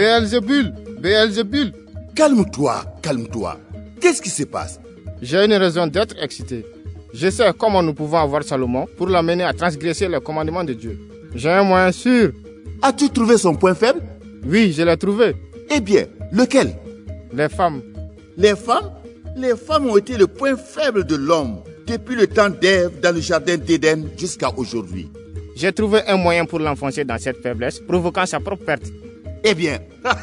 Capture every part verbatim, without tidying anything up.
Béelzébul, Béelzébul. Calme-toi, calme-toi. Qu'est-ce qui se passe? J'ai une raison d'être excité. Je sais comment nous pouvons avoir Salomon pour l'amener à transgresser les commandements de Dieu. J'ai un moyen sûr. As-tu trouvé son point faible? Oui, je l'ai trouvé. Eh bien, lequel? Les femmes. Les femmes? Les femmes ont été le point faible de l'homme depuis le temps d'Ève dans le jardin d'Éden jusqu'à aujourd'hui. J'ai trouvé un moyen pour l'enfoncer dans cette faiblesse, provoquant sa propre perte. Eh bien,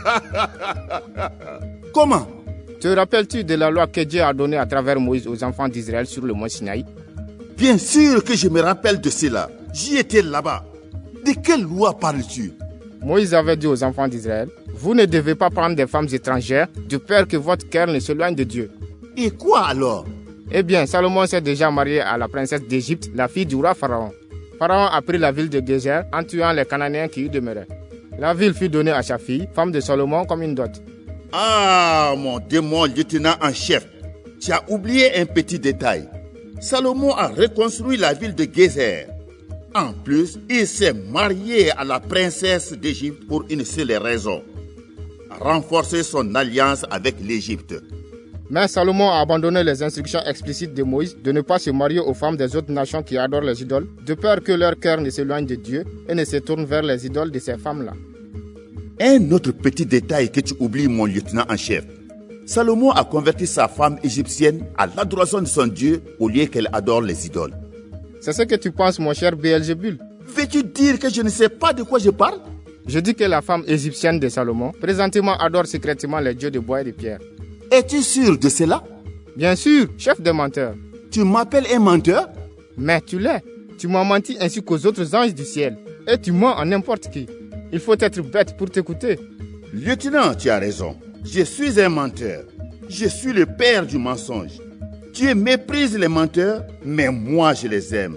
comment? Te rappelles-tu de la loi que Dieu a donnée à travers Moïse aux enfants d'Israël sur le mont Sinaï? Bien sûr que je me rappelle de cela. J'y étais là-bas. De quelle loi parles-tu? Moïse avait dit aux enfants d'Israël, vous ne devez pas prendre des femmes étrangères, de peur que votre cœur ne s'éloigne de Dieu. Et quoi alors? Eh bien, Salomon s'est déjà marié à la princesse d'Égypte, la fille du roi Pharaon. Pharaon a pris la ville de Gézer en tuant les Cananéens qui y demeuraient. La ville fut donnée à sa fille, femme de Salomon, comme une dot. Ah, mon démon lieutenant en chef, tu as oublié un petit détail. Salomon a reconstruit la ville de Gézer. En plus, il s'est marié à la princesse d'Égypte pour une seule raison: renforcer son alliance avec l'Égypte. Mais Salomon a abandonné les instructions explicites de Moïse de ne pas se marier aux femmes des autres nations qui adorent les idoles, de peur que leur cœur ne s'éloigne de Dieu et ne se tourne vers les idoles de ces femmes-là. Un autre petit détail que tu oublies, mon lieutenant en chef. Salomon a converti sa femme égyptienne à l'adoration de son Dieu au lieu qu'elle adore les idoles. C'est ce que tu penses, mon cher Béelzébul? Veux-tu dire que je ne sais pas de quoi je parle? Je dis que la femme égyptienne de Salomon, présentement, adore secrètement les dieux de bois et de pierre. Es-tu sûr de cela? Bien sûr, chef des menteurs. Tu m'appelles un menteur? Mais tu l'es. Tu m'as menti ainsi qu'aux autres anges du ciel. Et tu mens en n'importe qui. Il faut être bête pour t'écouter. Lieutenant, tu as raison. Je suis un menteur. Je suis le père du mensonge. Tu méprises les menteurs, mais moi je les aime.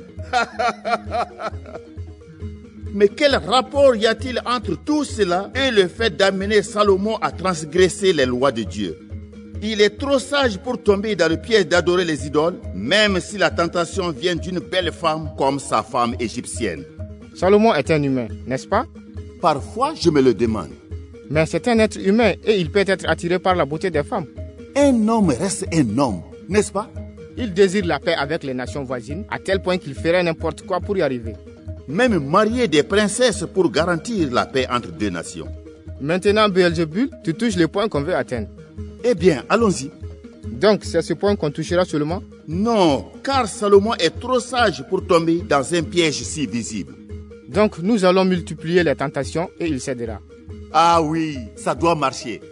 Mais quel rapport y a-t-il entre tout cela et le fait d'amener Salomon à transgresser les lois de Dieu? Il est trop sage pour tomber dans le piège d'adorer les idoles, même si la tentation vient d'une belle femme comme sa femme égyptienne. Salomon est un humain, n'est-ce pas? Parfois, je me le demande. Mais c'est un être humain et il peut être attiré par la beauté des femmes. Un homme reste un homme, n'est-ce pas? Il désire la paix avec les nations voisines, à tel point qu'il ferait n'importe quoi pour y arriver. Même marier des princesses pour garantir la paix entre deux nations. Maintenant, Béelzébul, tu touches le point qu'on veut atteindre. Eh bien, allons-y. Donc, c'est ce point qu'on touchera seulement? Non, car Salomon est trop sage pour tomber dans un piège si visible. Donc, nous allons multiplier les tentations et il cédera. Ah oui, ça doit marcher.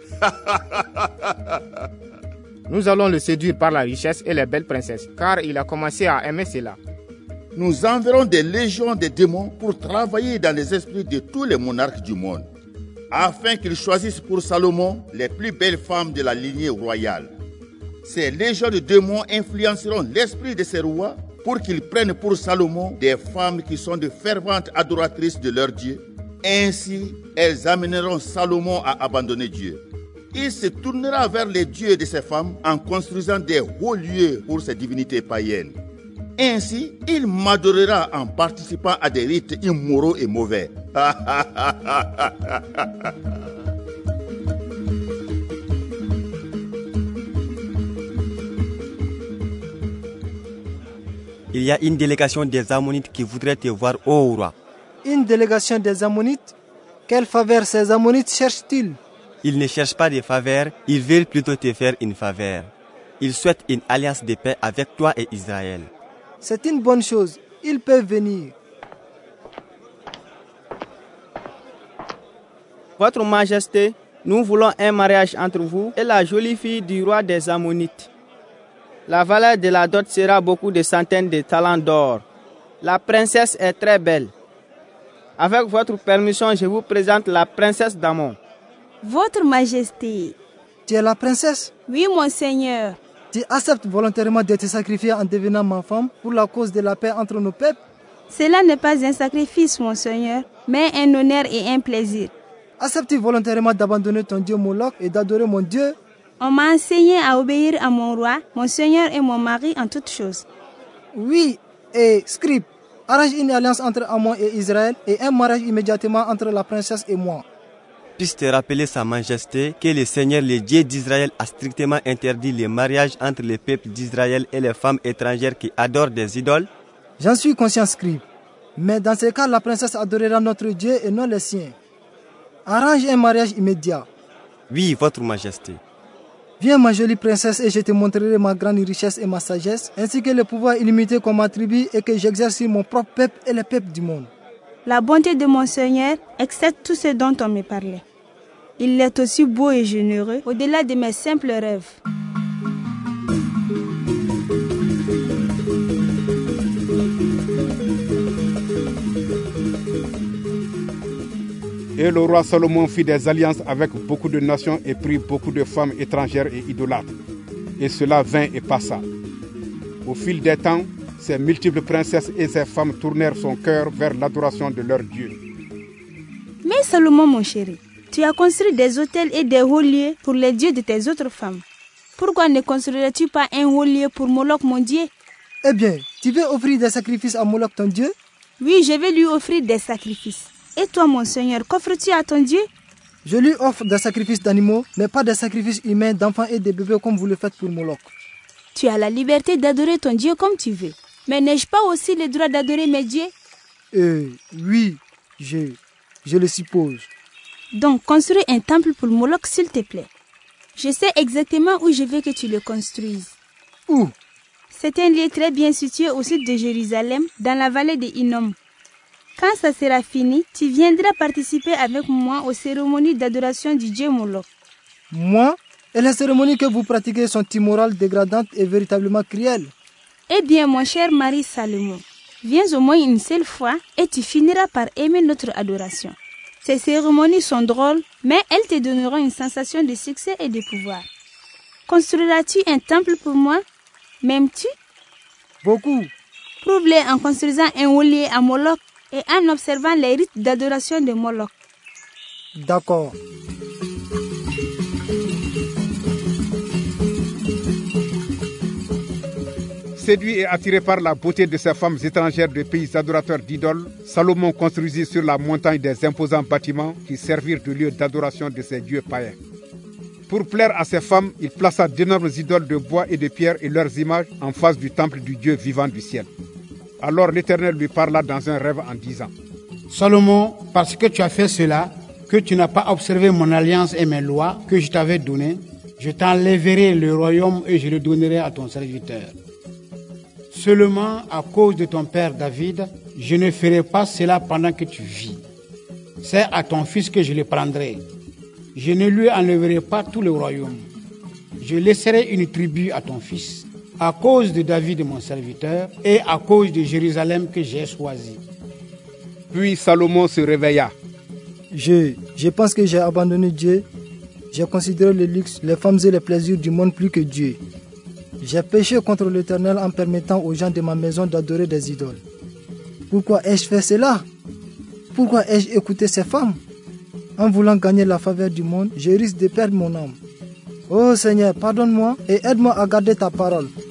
Nous allons le séduire par la richesse et les belles princesses, car il a commencé à aimer cela. Nous enverrons des légions de démons pour travailler dans les esprits de tous les monarques du monde, afin qu'ils choisissent pour Salomon les plus belles femmes de la lignée royale. Ces légions de démons influenceront l'esprit de ces rois pour qu'ils prennent pour Salomon des femmes qui sont de ferventes adoratrices de leur Dieu. Ainsi, elles amèneront Salomon à abandonner Dieu. Il se tournera vers les dieux de ces femmes en construisant des hauts lieux pour ces divinités païennes. Ainsi, il m'adorera en participant à des rites immoraux et mauvais. Il y a une délégation des Ammonites qui voudrait te voir, ô roi. Une délégation des Ammonites? Quelle faveur ces Ammonites cherchent-ils? Ils ne cherchent pas de faveur, ils veulent plutôt te faire une faveur. Ils souhaitent une alliance de paix avec toi et Israël. C'est une bonne chose, ils peuvent venir. Votre Majesté, nous voulons un mariage entre vous et la jolie fille du roi des Ammonites. La valeur de la dot sera beaucoup de centaines de talents d'or. La princesse est très belle. Avec votre permission, je vous présente la princesse d'Amon. Votre Majesté. Tu es la princesse? Oui, mon Seigneur. Tu acceptes volontairement d'être sacrifiée en devenant ma femme pour la cause de la paix entre nos peuples? Cela n'est pas un sacrifice, mon Seigneur, mais un honneur et un plaisir. Acceptes-tu volontairement d'abandonner ton Dieu Moloch et d'adorer mon Dieu? On m'a enseigné à obéir à mon roi, mon Seigneur et mon mari en toutes choses. Oui, et scribe, arrange une alliance entre Amon et Israël et un mariage immédiatement entre la princesse et moi. puisse te rappeler sa majesté que le Seigneur, le Dieu d'Israël, a strictement interdit les mariages entre les peuples d'Israël et les femmes étrangères qui adorent des idoles? J'en suis conscient, scribe. Mais dans ce cas, la princesse adorera notre Dieu et non les siens. Arrange un mariage immédiat. Oui, votre majesté. Viens, ma jolie princesse, et je te montrerai ma grande richesse et ma sagesse, ainsi que le pouvoir illimité qu'on m'attribue et que j'exerce sur mon propre peuple et les peuples du monde. La bonté de mon Seigneur excède tout ce dont on me parlait. Il est aussi beau et généreux, au-delà de mes simples rêves. Et le roi Salomon fit des alliances avec beaucoup de nations et prit beaucoup de femmes étrangères et idolâtres. Et cela vint et passa. Au fil des temps, ces multiples princesses et ces femmes tournèrent son cœur vers l'adoration de leur Dieu. Mais Salomon, mon chéri, tu as construit des hôtels et des hauts lieux pour les dieux de tes autres femmes. Pourquoi ne construirais-tu pas un haut lieu pour Moloch, mon Dieu? Eh bien, tu veux offrir des sacrifices à Moloch, ton Dieu? Oui, je vais lui offrir des sacrifices. Et toi, mon Seigneur, qu'offres-tu à ton Dieu? Je lui offre des sacrifices d'animaux, mais pas des sacrifices humains d'enfants et de bébés comme vous le faites pour Moloch. Tu as la liberté d'adorer ton Dieu comme tu veux. Mais n'ai-je pas aussi le droit d'adorer mes dieux? Euh, oui, je, je le suppose. Donc, construis un temple pour Moloch, s'il te plaît. Je sais exactement où je veux que tu le construises. Où? C'est un lieu très bien situé au sud de Jérusalem, dans la vallée de Hinnom. Quand ça sera fini, tu viendras participer avec moi aux cérémonies d'adoration du dieu Moloch. Moi? Et les cérémonies que vous pratiquez sont immorales, dégradantes et véritablement cruelles. Eh bien, mon cher mari Salomon, viens au moins une seule fois et tu finiras par aimer notre adoration. Ces cérémonies sont drôles, mais elles te donneront une sensation de succès et de pouvoir. Construiras-tu un temple pour moi? M'aimes-tu? Beaucoup. Prouve-le en construisant un haut lieu à Moloch et en observant les rites d'adoration de Moloch. D'accord. Séduit et attiré par la beauté de ces femmes étrangères de pays adorateurs d'idoles, Salomon construisit sur la montagne des imposants bâtiments qui servirent de lieu d'adoration de ces dieux païens. Pour plaire à ces femmes, il plaça d'énormes idoles de bois et de pierre et leurs images en face du temple du Dieu vivant du ciel. Alors l'Éternel lui parla dans un rêve en disant: Salomon, parce que tu as fait cela, que tu n'as pas observé mon alliance et mes lois que je t'avais données, je t'enlèverai le royaume et je le donnerai à ton serviteur. Seulement à cause de ton père David, je ne ferai pas cela pendant que tu vis. C'est à ton fils que je le prendrai. Je ne lui enlèverai pas tout le royaume. Je laisserai une tribu à ton fils, à cause de David mon serviteur, et à cause de Jérusalem que j'ai choisi. Puis Salomon se réveilla. Je, je pense que j'ai abandonné Dieu. J'ai considéré le luxe, les femmes et les plaisirs du monde plus que Dieu. J'ai péché contre l'Éternel en permettant aux gens de ma maison d'adorer des idoles. Pourquoi ai-je fait cela? Pourquoi ai-je écouté ces femmes? En voulant gagner la faveur du monde, je risque de perdre mon âme. Oh Seigneur, pardonne-moi et aide-moi à garder ta parole.